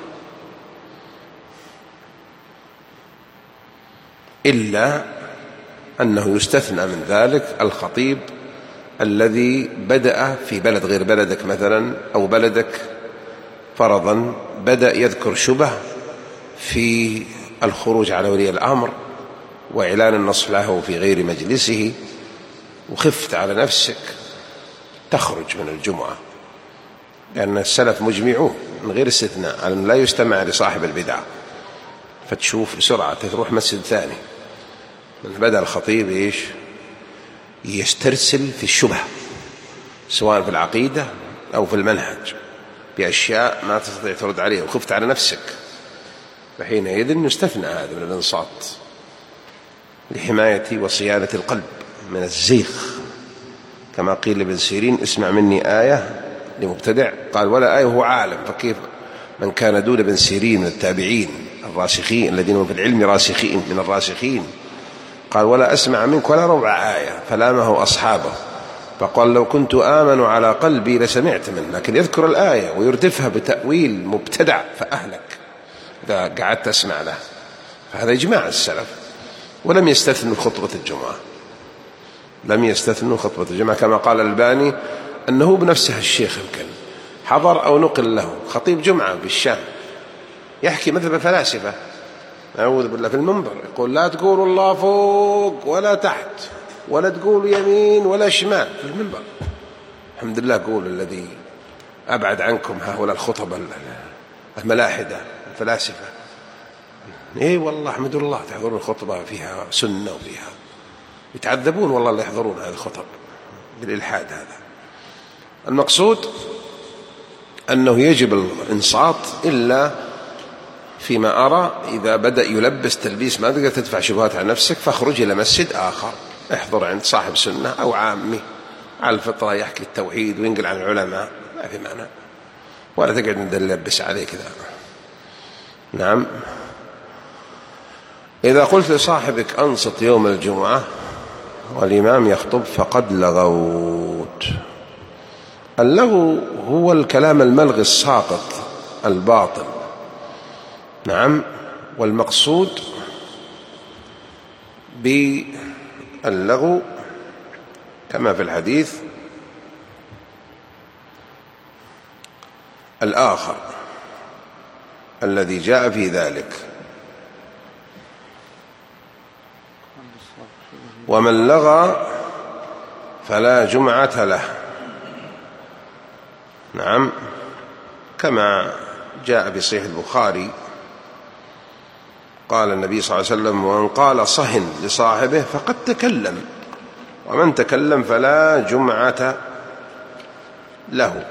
إلا أنه يستثنى من ذلك الخطيب الذي بدأ في بلد غير بلدك مثلا، أو بلدك فرضا بدأ يذكر شبه في الخروج على ولي الأمر وإعلان النصح له في غير مجلسه، وخفت على نفسك تخرج من الجمعة، لأن السلف مجمعون من غير استثناء على أن لا يستمع لصاحب البدعة، فتشوف بسرعة تروح مسجد ثاني. من بدأ الخطيب إيش يسترسل في الشبه سواء في العقيدة أو في المنهج بأشياء ما تستطيع ترد عليه، وخفت على نفسك، فحينئذ يستثنى هذا من الانصات لحماية وصيانة القلب من الزيغ، كما قيل لابن سيرين اسمع مني آية لمبتدع قال ولا آية وهو عالم، فكيف من كان دون ابن سيرين من التابعين الراسخين الذين هم في العلم راسخين من الراسخين، قال ولا أسمع منك ولا ربع آية، فلامه أصحابه فقال لو كنت آمن على قلبي لسمعت منه، لكن يذكر الآية ويردفها بتأويل مبتدع فأهلك إذا قعدت تسمع له. فهذا إجماع السلف، ولم يستثنوا خطبة الجمعة، لم يستثنوا خطبة الجمعة، كما قال الألباني أنه بنفسه الشيخ يمكن حضر أو نقل له خطيب جمعة بالشام يحكي مذهب الفلاسفة أعوذ بالله في المنبر، يقول لا تقولوا الله فوق ولا تحت ولا تقولوا يمين ولا شمال في المنبر. الحمد لله قول الذي أبعد عنكم هؤلاء الخطب الملاحدة الفلاسفة. إيه والله الحمد لله تحضرون الخطبة فيها سنة وفيها يتعذبون والله اللي يحضرون هذه الخطب بالإلحاد. هذا المقصود أنه يجب الإنصات إلا فيما أرى إذا بدأ يلبس تلبيس ما تقدر تدفع شبهات عن نفسك، فاخرج إلى مسجد آخر احضر عند صاحب سنة أو عامي على الفطرة يحكي التوحيد وينقل عن العلماء، ما في معنى، ولا تقعد ندلبس عليه كذا. نعم، إذا قلت لصاحبك أنصت يوم الجمعة والإمام يخطب فقد لغوت. اللغو هو الكلام الملغي الساقط الباطل. نعم، والمقصود باللغو كما في الحديث الآخر الذي جاء في ذلك ومن لغى فلا جمعة له. نعم، كما جاء في صحيح البخاري قال النبي صلى الله عليه وسلم: ومن قال صهن لصاحبه فقد تكلم، ومن تكلم فلا جمعة له.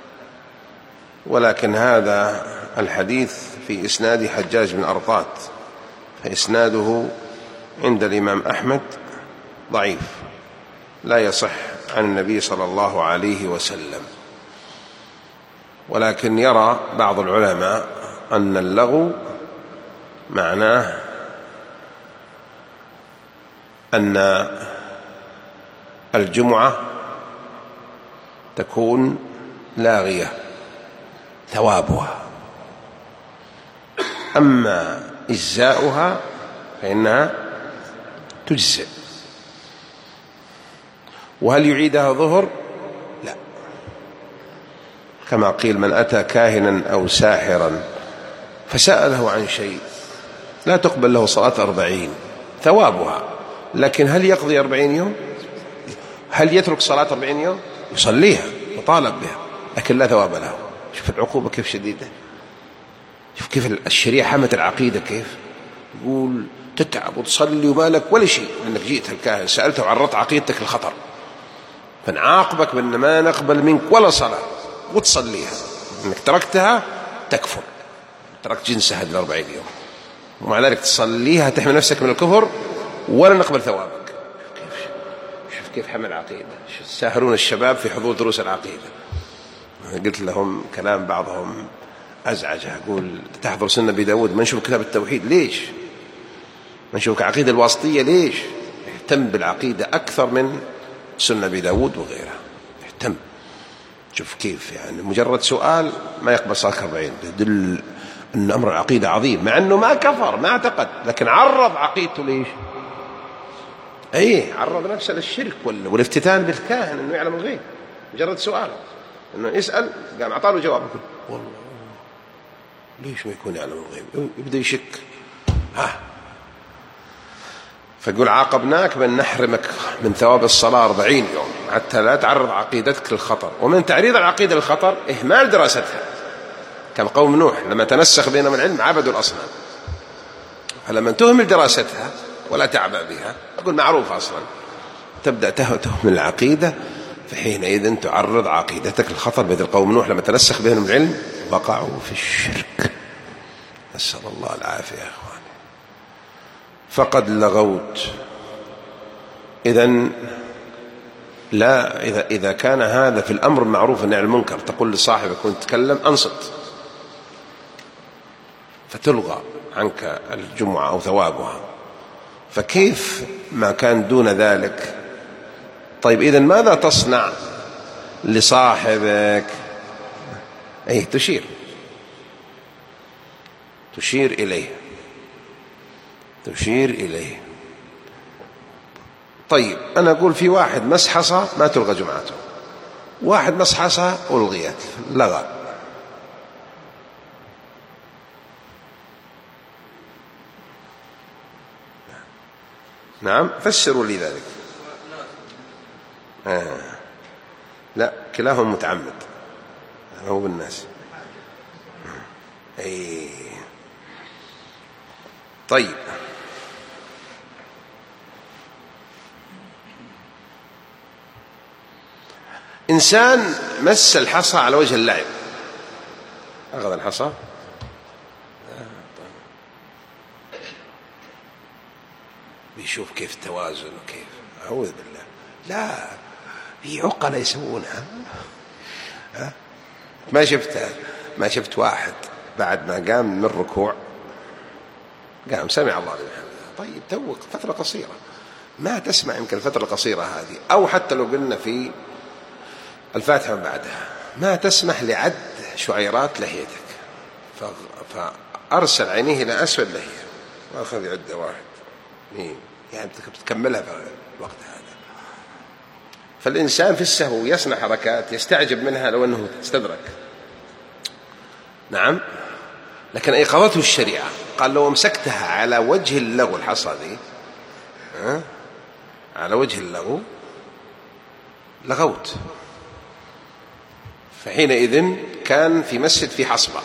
ولكن هذا الحديث في إسناد حجاج بن أرطات، فإسناده عند الإمام أحمد ضعيف لا يصح عن النبي صلى الله عليه وسلم. ولكن يرى بعض العلماء أن اللغو معناه أن الجمعة تكون لاغية ثوابها، أما إجزاؤها فإنها تجزئ. وهل يعيدها ظهر؟ لا، كما قيل: من أتى كاهنا أو ساحرا فسأله عن شيء لا تقبل له صلاة أربعين، ثوابها، لكن هل يقضي أربعين يوم؟ هل يترك صلاة أربعين يوم؟ يصليها وطالب بها، لكن لا ثواب له. شوف العقوبة كيف شديدة، شوف كيف الشريعة حمت العقيدة، كيف يقول تتعب وتصلي وما لك ولا شيء لأنك جئت الكاهن سألته وعرضت عقيدتك للخطر، فنعاقبك بأن ما نقبل منك ولا صلاة وتصليها، أنك تركتها تكفر، تركت جنسها هذه الأربعين يوم، ومع ذلك تصليها تحمي نفسك من الكفر ولا نقبل ثوابك. شوف كيف حمل عقيدة، ساهرون الشباب في حضور دروس العقيدة. قلت لهم كلام بعضهم أزعجه، أقول تحضر سنة أبي داود ما نشوف كتاب التوحيد ليش؟ ما نشوف عقيدة الواسطية ليش؟ اهتم بالعقيدة أكثر من سنة أبي داود وغيرها، اهتم. شوف كيف يعني مجرد سؤال ما يقبل صلاة أربعين، يدل أن أمر العقيدة عظيم، مع أنه ما كفر ما اعتقد، لكن عرض عقيدته ليش؟ أيه عرض نفسه للشرك والافتتان بالكاهن أنه يعلم الغيب، مجرد سؤال أنه يسأل قام أعطاه جواب، يقول والله ليش ما يكون يعلم الغيب؟ يبدأ يشك. ها فيقول عاقبناك بأن نحرمك من ثواب الصلاة أربعين يوم حتى لا تعرض عقيدتك للخطر. ومن تعريض العقيدة للخطر إهمال دراستها، كما قوم نوح لما تنسخ بينهم العلم عبدوا الأصنام، فلما تهمل دراستها ولا تعبأ بها، أقول معروف أصلا، تبدأ تهمل العقيدة، فحينئذ تعرض عقيدتك للخطر. مثل قوم نوح لما تنسخ بينهم العلم وقعوا في الشرك، نسأل الله العافية يا أخواني. فقد لغوت. إذن لا، إذا إذا كان هذا في الأمر المعروف والنهي عن المنكر، تقول لصاحبك كنت تتكلم أنصت، فتلغى عنك الجمعة أو ثوابها، فكيف ما كان دون ذلك؟ طيب إذن ماذا تصنع لصاحبك؟ أي تشير تشير إليه تشير إليه طيب أنا أقول في واحد مسحصة ما تلغى جمعته، واحد مسحصة ألغيت لغى، نعم فسروا لي ذلك. آه. لا كلاهم متعمد، هو بالناس. أي طيب إنسان مس الحصى على وجه اللعب، أخذ الحصى بيشوف كيف التوازن وكيف، أعوذ بالله، لا في عقلة يسوونها. ها؟ ما شفت ما شفت واحد بعد ما قام من الركوع قام سمع الله لمن حمده، طيب توق فترة قصيرة ما تسمع يمكن الفترة القصيرة هذه، أو حتى لو قلنا في الفاتحة من بعدها ما تسمح لعد شعيرات لحيتك، فأرسل عينيه إلى أسفل لحية وأخذ يعد واحد اثنين، يعني تكملها في الوقت هذا. فالإنسان في السهو يصنع حركات يستعجب منها لو أنه استدرك، نعم، لكن أيقظته الشريعة، قال لو امسكتها على وجه اللغو الحصى ذي، أه؟ على وجه اللغو لغوت، فحينئذ كان في مسجد في حصبة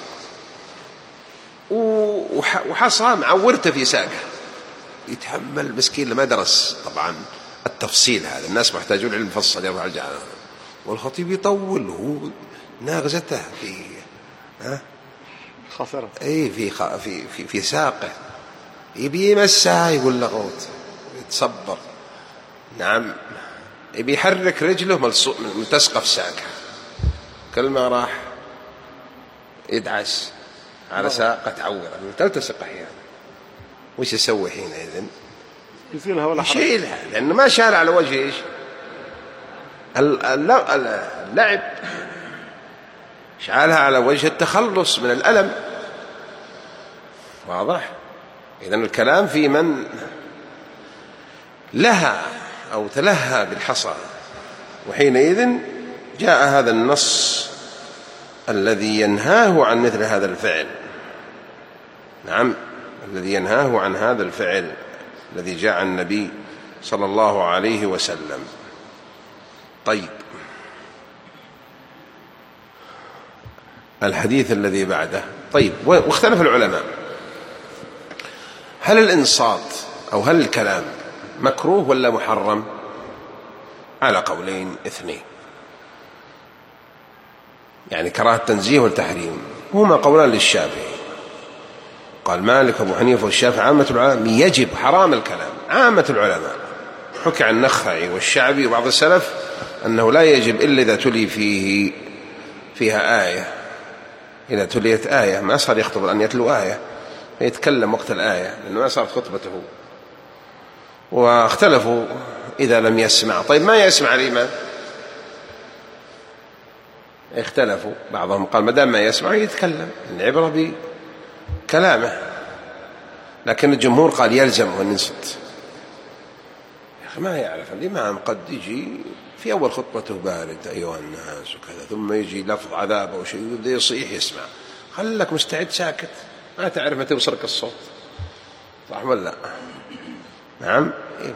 وحصى معورته في ساقه، يتحمل مسكين لما درس طبعا التفصيل هذا، الناس محتاجون علم مفصل يرفع الجعل، والخطيب يطول هو ناغزته في ها خسرة اي في خ... في في في ساقه، يبي يمسها يقول له غوت يتصبر. نعم يبي يحرك رجله ملتصقه في ساقه، كل ما راح يدعس على ساقه تعوره تلتصق احيانا. وش يسوي حينئذ؟ يشيلها ولا حرج؟ يشيلها لانه ما شال على وجه ايش اللعب، شالها على وجه التخلص من الألم. واضح؟ إذن الكلام في من لها أو تلهى بالحصى، وحينئذ جاء هذا النص الذي ينهاه عن مثل هذا الفعل. نعم الذي ينهاه عن هذا الفعل الذي جاء عن النبي صلى الله عليه وسلم. طيب الحديث الذي بعده. طيب واختلف العلماء هل الإنصات أو هل الكلام مكروه ولا محرم؟ على قولين اثنين، يعني كراهة التنزيه والتحريم، هما قولان للشافعي. قال مالك وابو حنيفة والشافعي عامة العلماء يجب حرام الكلام، عامة العلماء. حكى عن النخعي والشعبي وبعض السلف أنه لا يجب إلا إذا تلي فيه فيها آية، إذا تليت آية ما صار يخطب أن يتلو آية فيتكلم وقت الآية لأنه ما صارت خطبته. واختلفوا إذا لم يسمع. طيب ما يسمع الإمام؟ اختلفوا، بعضهم قال ما دام ما يسمع يتكلم، العبرة بكلامه، لكن الجمهور قال يلزم أن ينصت. يا أخي ما يعرف الإمام قد يجي في أول خطبته بارد أيها الناس وكذا، ثم يجي لفظ عذاب أو شيء يبدأ يصيح يسمع، خلك مستعد ساكت، ما تعرف متى يوصلك الصوت، صح ولا لا؟ نعم.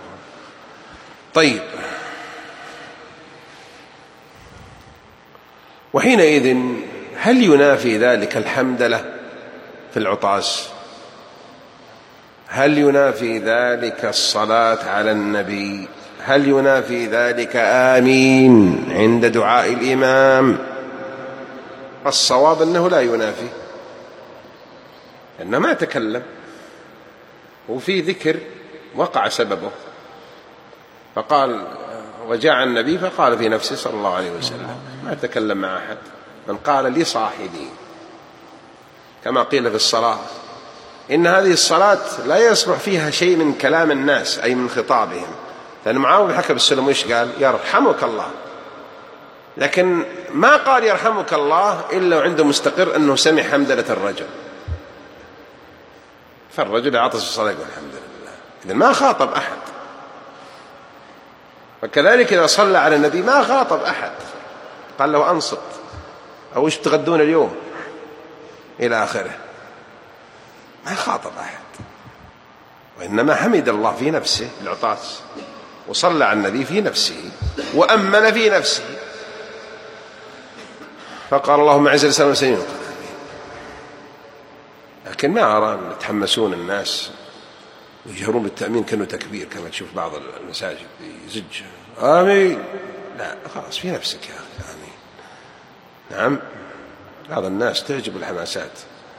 طيب وحينئذ هل ينافي ذلك الحمدلة في العطاس؟ هل ينافي ذلك الصلاة على النبي؟ هل ينافي ذلك آمين عند دعاء الإمام؟ الصواب أنه لا ينافي، لأنه ما تكلم، وفي ذكر وقع سببه، فقال وجاء النبي فقال في نفسه صلى الله عليه وسلم، ما تكلم مع أحد. من قال لصاحبي كما قيل في الصلاة إن هذه الصلاة لا يصلح فيها شيء من كلام الناس أي من خطابهم، لأن معاوية بن الحكم السلمي وش قال؟ يرحمك الله، لكن ما قال يرحمك الله إلا وعنده مستقر أنه سمع حمدلة الرجل، فالرجل عطس الصلاة يقول الحمد لله، إذن ما خاطب أحد. فكذلك إذا صلى على النبي ما خاطب أحد، قال له أنصت أو إيش تغدون اليوم إلى آخره، ما خاطب أحد، وإنما حمد الله في نفسه بالعطاس، وصلى على النبي في نفسه، وأمن في نفسه، فقال اللهم أعز الإسلام والمسلمين، لكن ما أرى أن يتحمسون الناس ويجهرون بالتأمين كأنه تكبير كما تشوف بعض المساجد يزج آمين، لا خلاص في نفسك يا أخي آمين. نعم بعض الناس تعجب الحماسات،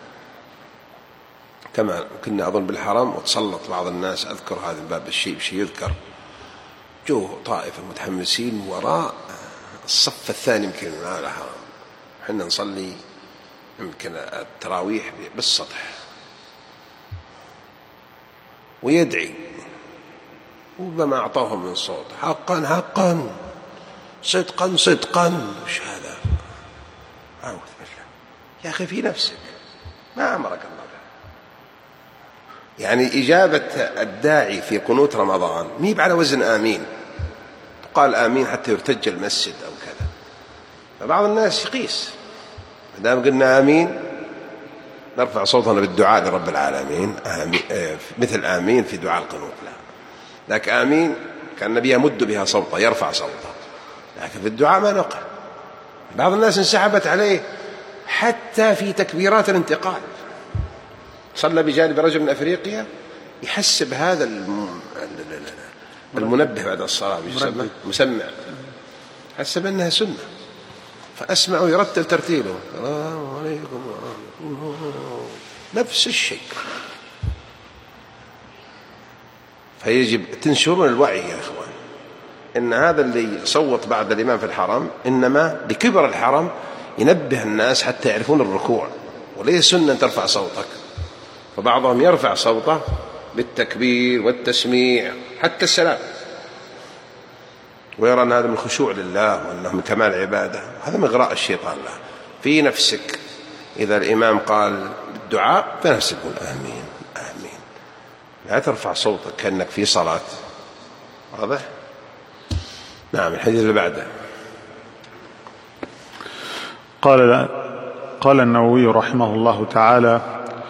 كما كنا أظن بالحرم وتسلط بعض الناس، أذكر هذا الباب الشيء بشيء يذكر، جوه طائفة متحمسين وراء الصف الثاني يمكن ما له حرام، حنا نصلي يمكن التراويح بالسطح ويدعي وما أعطاهم من صوت حقا حقا صدقا صدقا. وش هذا؟ أعوذ بالله يا أخي في نفسك، ما أمرك الله به. يعني إجابة الداعي في قنوت رمضان ميب على وزن آمين، قال آمين حتى يرتج المسجد أو كذا، فبعض الناس يقيس دام قلنا آمين نرفع صوتنا بالدعاء لرب العالمين، آمين مثل آمين في دعاء القنوت، لا لكن آمين كان النبي يمد بها صوته يرفع صوته، لكن في الدعاء ما نقع. بعض الناس انسحبت عليه حتى في تكبيرات الانتقال. صلى بجانب رجل من أفريقيا يحسب هذا المنبه بعد الصلاة يسمى مسمع، حسب أنها سنة، فأسمع يرتل ترتيله السلام عليكم نفس الشيء. فيجب تنشرون الوعي يا إخوان، إن هذا اللي صوت بعد الإمام في الحرم إنما لكبر الحرم ينبه الناس حتى يعرفون الركوع، وليس سنة أن ترفع صوتك. فبعضهم يرفع صوته بالتكبير والتسميع حتى السلام، ويرى أن هذا من خشوع لله وأنه من كمال عبادة. هذا من إغراء الشيطان له في نفسك. إذا الإمام قال الدعاء فنفسك قول آمين آمين، لا ترفع صوتك كأنك في صلاة. واضح؟ نعم. الحديث اللي بعده قال قال النووي رحمه الله تعالى: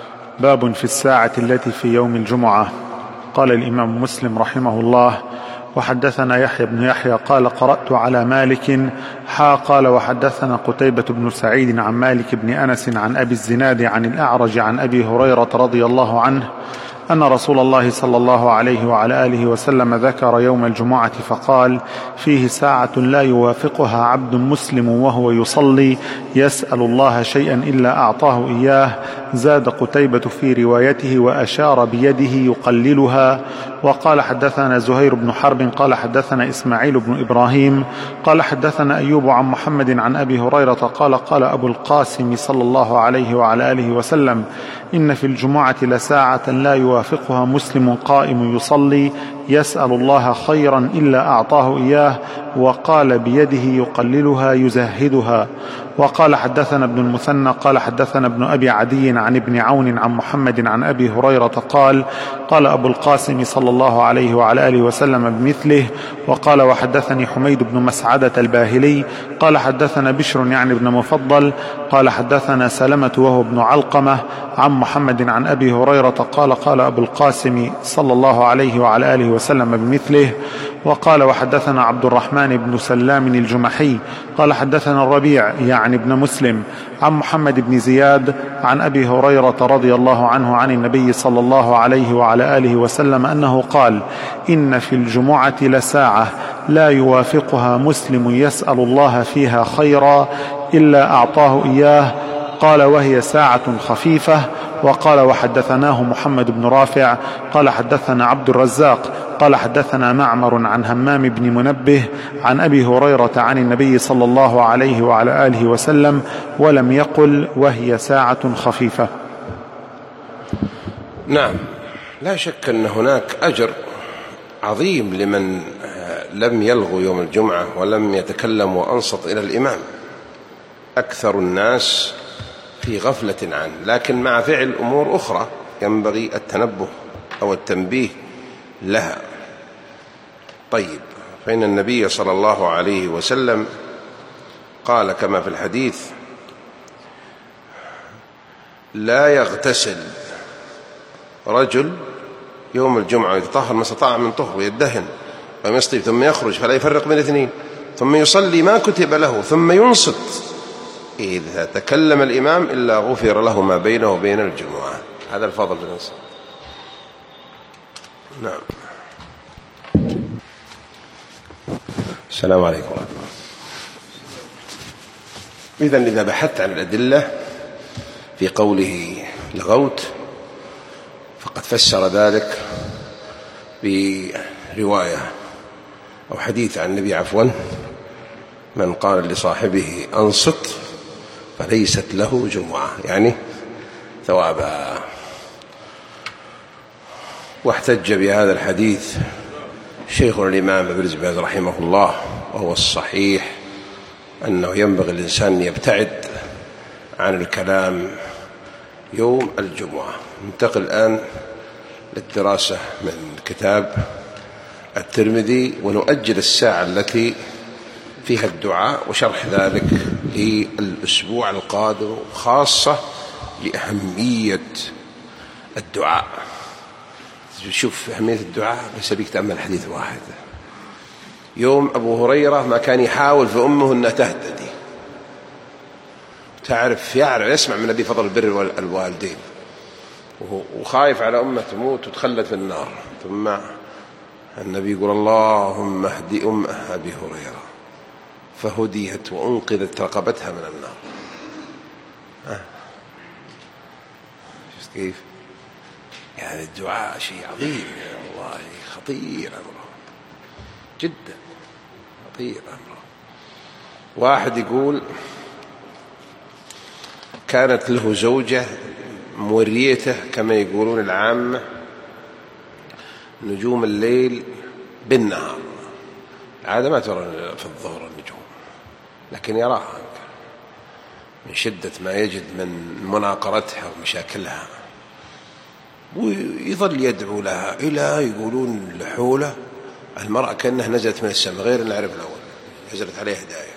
باب في الساعة التي في يوم الجمعة. قال الإمام مسلم رحمه الله: وحدثنا يحيى بن يحيى قال قرأت على مالك حا قال وحدثنا قتيبة بن سعيد عن مالك بن أنس عن أبي الزناد عن الأعرج عن أبي هريرة رضي الله عنه أن رسول الله صلى الله عليه وعلى آله وسلم ذكر يوم الجمعة فقال: فيه ساعة لا يوافقها عبد مسلم وهو يصلي يسأل الله شيئا إلا أعطاه إياه. زاد قتيبة في روايته وأشار بيده يقللها. وقال حدثنا زهير بن حرب قال حدثنا إسماعيل بن إبراهيم قال حدثنا أيوب عن محمد عن أبي هريرة قال قال أبو القاسم صلى الله عليه وعلى آله وسلم: إن في الجمعة لساعة لا يوافقها مسلم قائم يصلي يسأل الله خيرا إلا أعطاه إياه. وقال بيده يقللها يزهدها. وقال حدثنا ابن المثنى قال حدثنا ابن أبي عدي عن ابن عون عن محمد عن أبي هريرة قال قال أبو القاسم صلى الله عليه وعلى آله وسلم بمثله. وقال وحدثني حميد بن مسعدة الباهلي قال حدثنا بشر يعني ابن مفضل قال حدثنا سلمة وهو ابن علقمة عن محمد عن أبي هريرة قال قال أبو القاسم صلى الله عليه وعلى آله وسلم بمثله. وقال وحدثنا عبد الرحمن بن سلام الجمحي قال حدثنا الربيع يعني ابن مسلم عن محمد بن زياد عن أبي هريرة رضي الله عنه عن النبي صلى الله عليه وعلى آله وسلم أنه قال: إن في الجمعة لساعة لا يوافقها مسلم يسأل الله فيها خيرا إلا أعطاه إياه. قال وهي ساعة خفيفة. وقال وحدثناه محمد بن رافع قال حدثنا عبد الرزاق قال حدثنا معمر عن همام بن منبه عن أبي هريرة عن النبي صلى الله عليه وعلى آله وسلم ولم يقل وهي ساعة خفيفة. نعم، لا شك أن هناك أجر عظيم لمن لم يلغوا يوم الجمعة ولم يتكلم وأنصت إلى الإمام. أكثر الناس في غفلة عنه، لكن مع فعل أمور أخرى ينبغي التنبه أو التنبيه لها. طيب، فإن النبي صلى الله عليه وسلم قال كما في الحديث: لا يغتسل رجل يوم الجمعة ويتطهر ما استطاع من طهر ويدهن ويصطيب ثم يخرج فلا يفرق بين اثنين ثم يصلي ما كتب له ثم ينصت إذا تكلم الإمام إلا غفر له ما بينه وبين الجمعة. هذا الفضل بالإنصات. نعم. السلام عليكم ورحمة الله. إذن إذا بحثت عن الأدلة في قوله لغوت فقد فسر ذلك برواية أو حديث عن النبي عفوا: من قال لصاحبه أنصت فليست له جمعة، يعني ثوابها. واحتج بهذا الحديث شيخنا الإمام ابن باز رحمه الله، وهو الصحيح أنه ينبغي الإنسان أن يبتعد عن الكلام يوم الجمعة. ننتقل الآن للدراسة من كتاب الترمذي، ونؤجل الساعة التي فيها الدعاء وشرح ذلك للأسبوع القادم، خاصة لأهمية الدعاء. شوف أهمية الدعاء، بس بيك تأمل حديث واحد. يوم أبو هريرة ما كان يحاول في أمه أنها تهتدي، تعرف يعرف يسمع من أبي فضل البر الوالدين، وخايف على أمه تموت وتخلد في النار، ثم النبي يقول اللهم اهدي أم أبي هريرة فهديت وأنقذت رقبتها من النار. أه. شفت كيف؟ يعني الدعاء شيء عظيم يا الله، خطير أمره جدا، خطير أمره. واحد يقول كانت له زوجة موريته كما يقولون العامة نجوم الليل بالنهار، عادة ما ترى في الظهر النجوم، لكن يراها من شدة ما يجد من مناقرتها ومشاكلها، ويظل يدعو لها إلى يقولون لحوله المرأة كأنها نزلت من السماء، غير أن نعرف الأول نزلت عليه هداية.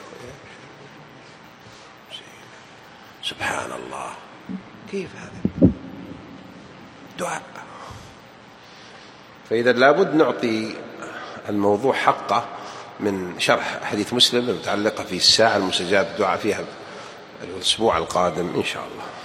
سبحان الله، كيف هذا دعاء؟ فإذا لابد نعطي الموضوع حقه من شرح حديث مسلم المتعلقة في الساعة المستجاب الدعاء فيها الأسبوع القادم إن شاء الله.